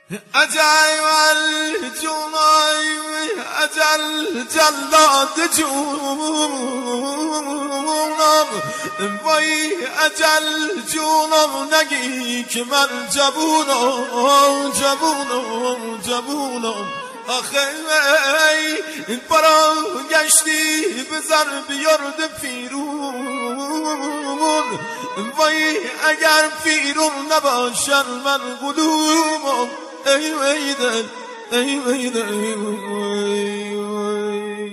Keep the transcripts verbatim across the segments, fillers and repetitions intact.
اجل جونای اجل جلاد جونم وای اجل جونم نگی که من جوونم جوونم جوونم آخه ای برا گشتی بزر بیارد پیرون وای اگر پیرون نباشن من قلومم ای ویدن ای ویدن ای ویدن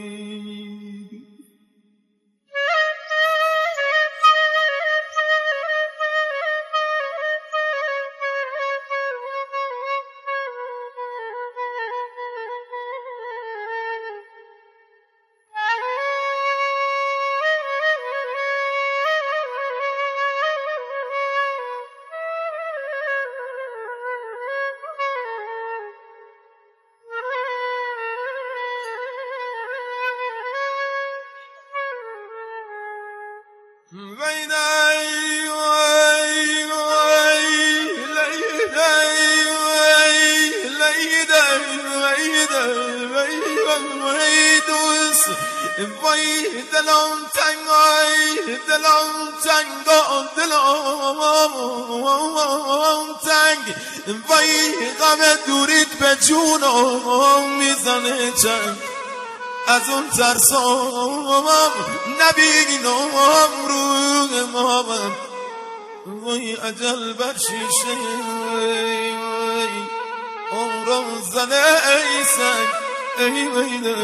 وای دلم تنگ آی دلم تنگ دلم تنگ وای غم دوریت به جونم میزنه چنگ از اون ترسام نبینم روی مامم وای اجل بر شیشه عمرم زنه ای سنگ ای ویده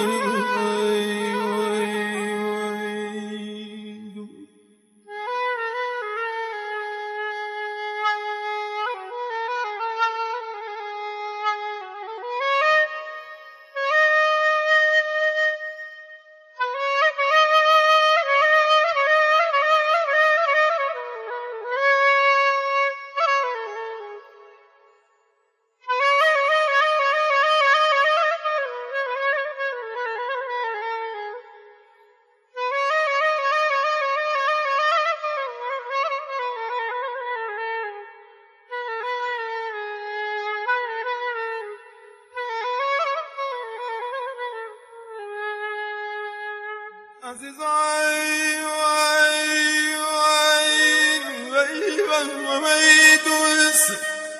عزیزای وای وای وای وای دوست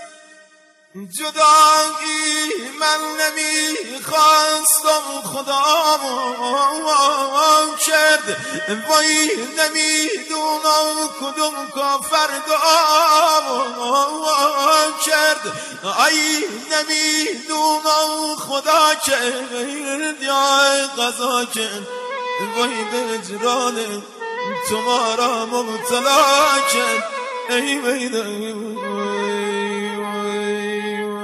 جدایی من نمیخواستم خدا کرد وای نمیدونم کدوم کافر دعا کرد ای نمیدونم خدا کرد یا قضا کرد وای به اجران تو ما را مبتلا کرد ای ویده وای وای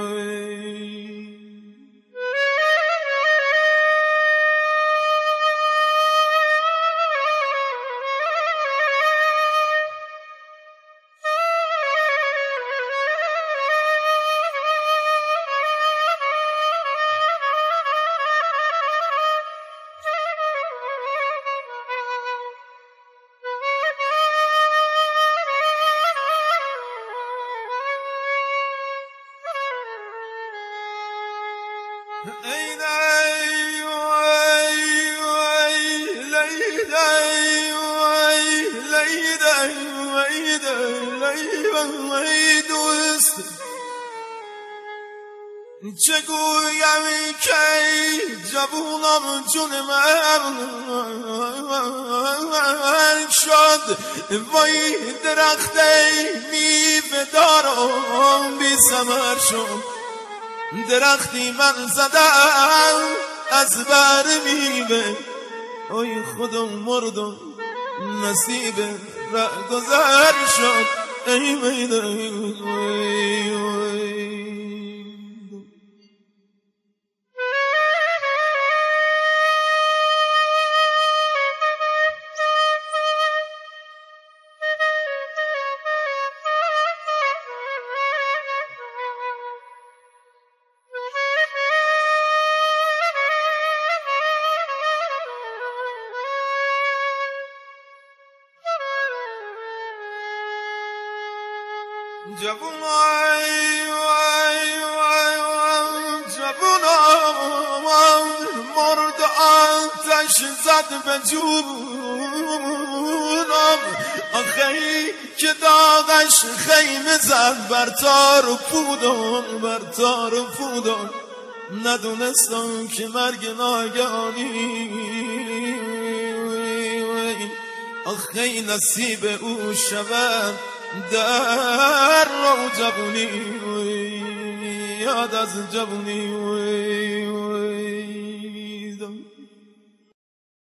ای دی وای وای لیدی وای لیدی وای دی وای دوست چگویم که جوونم جون من شد وای درخت میوه دارم بی ثمر شد درختی من زدم از بر میوه ای خودم مردم نصیب را گذر شد ای ویده وای وای جوون وای وای وای زد به جونم، آخی که داغش خیمه زد بر تار و پودم، بر تار و پودم. ندونستم که مرگ ناگهانی آخی نصیب او شود در رو جوونی، یاد از جوونی.